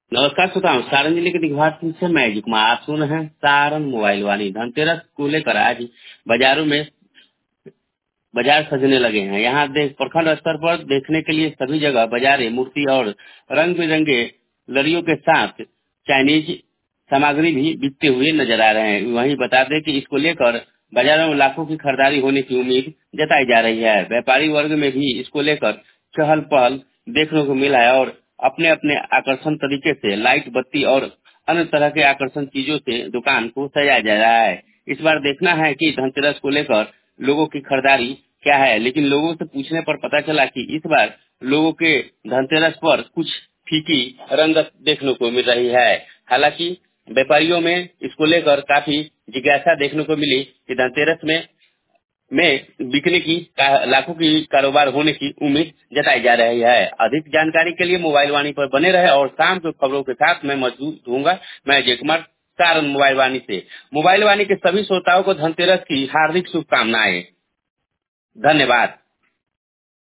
नमस्कार श्रोताओं, सारण जिले के दिघवाट से मैं अजय कुमार। आप सुन रहे हैं सारण मोबाइल वाणी। धनतेरस को लेकर आज बाजारों में बाजार सजने लगे हैं। यहाँ प्रखंड स्तर पर देखने के लिए सभी जगह बाजारें मूर्ति और रंग बिरंगे लड़ियों के साथ चाइनीज सामग्री भी बिकते हुए नजर आ रहे हैं। वहीं बता दें कि इसको लेकर बाजारों में लाखों की खरीदारी होने की उम्मीद जताई जा रही है। व्यापारी वर्ग में भी इसको लेकर चहल पहल देखने को मिला है और अपने अपने आकर्षण तरीके से लाइट बत्ती और अन्य तरह के आकर्षण चीजों से दुकान को सजाया जा रहा है। इस बार देखना है कि धनतेरस को लेकर लोगों की खरीदारी क्या है, लेकिन लोगों से पूछने पर पता चला कि इस बार लोगों के धनतेरस पर कुछ फीकी रंगत देखने को मिल रही है। हालांकि व्यापारियों में इसको लेकर काफी जिज्ञासा देखने को मिली कि धनतेरस में बिकने की लाखों की कारोबार होने की उम्मीद जताई जा रही है। अधिक जानकारी के लिए मोबाइल वाणी पर बने रहे और शाम की खबरों के साथ मैं मौजूद होऊंगा। मैं अजय कुमार, सारण मोबाइल वाणी से। मोबाइल वाणी के सभी श्रोताओं को धनतेरस की हार्दिक शुभकामनाएं। धन्यवाद।